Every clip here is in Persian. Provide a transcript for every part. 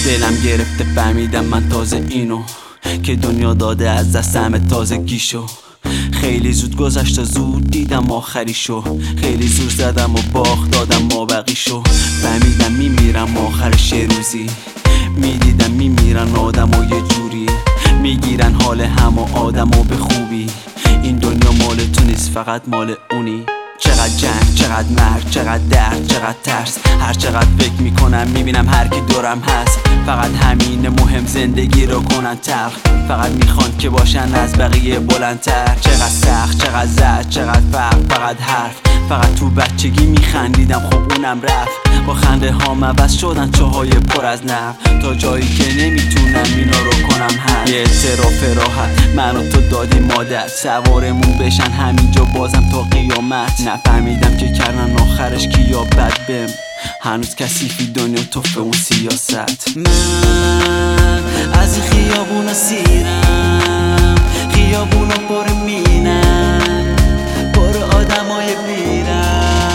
دلم گرفته فهمیدم من تازه اینو که دنیا داده از دستم تازگیشو. خیلی زود گذشت و زود دیدم آخریشو، خیلی زور زدم و باخت دادم مابقیشو. فهمیدم میمیرم آخرش یه روزی، میدیدم میمیرن آدم و یه جوری میگیرن حال هم و آدم و به خوبی. این دنیا مال تو نیست فقط مال اونی. چقدر جنگ، چقدر مرگ، چقدر درد، چقدر ترس. هر چقدر فکر میکنم میبینم هر کی دورم هست. فقط همین مهم زندگی رو کنن تلخ، فقط میخوان که باشن از بقیه بلندتر. چقدر سخت، چقدر زد، چقدر فرق، فقط حرف. فقط تو بچگی میخندیدم خب اونم رفت. با خنده هام عوض شدن چاهای پر از نفت، تا جایی که نمیتونم اینا رو کنم هم. یه اعتراف راحت من و تو دادی مادر، سوارمون بشن همینجا بازم تا قیامت. نفهمیدم که کردن آخرش کی یا بد بهم، هنوز کثیفی دنیا توف اون سیاست. من از این خیابونا سیرم، خیابونا پر مینم، پر آدمای بیرم.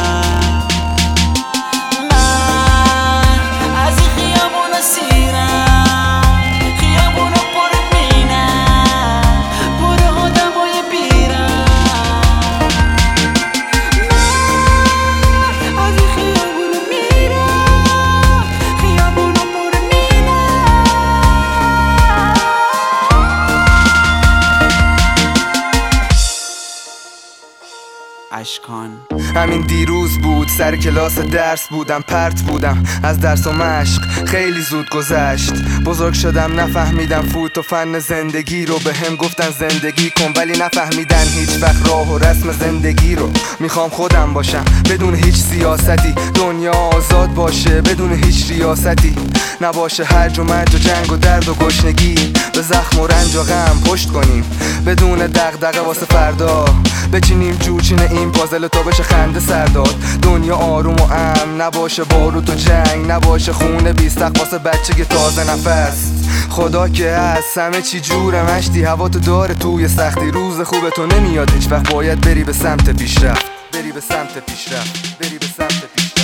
همین دیروز بود سر کلاس درس بودم، پرت بودم از درس و مشق، خیلی زود گذشت. بزرگ شدم نفهمیدم فوت و فن زندگی رو، به هم گفتن زندگی کن ولی نفهمیدن هیچ وقت راه و رسم زندگی رو. میخوام خودم باشم بدون هیچ سیاستی، دنیا آزاد باشه بدون هیچ ریاستی. نباشه هرج و مرج و جنگ و درد و گشنگی، به زخم و رنج و غم پشت کنیم بدون دغدغه واسه فردا. بچینیم جوچین این پازل تا بشه خنده سرداد. دنیا آروم و امن نباشه، باروت و جنگ نباشه، خونه بیستق واسه بچه که تازه نفس. خدا که هست همه چی جوره مشتی، هوا تو داره توی سختی. روز خوب تو نمیاد هیچ وقت، باید بری به سمت پیشرفت، بری به سمت پیشرفت، بری به سمت پیشرفت.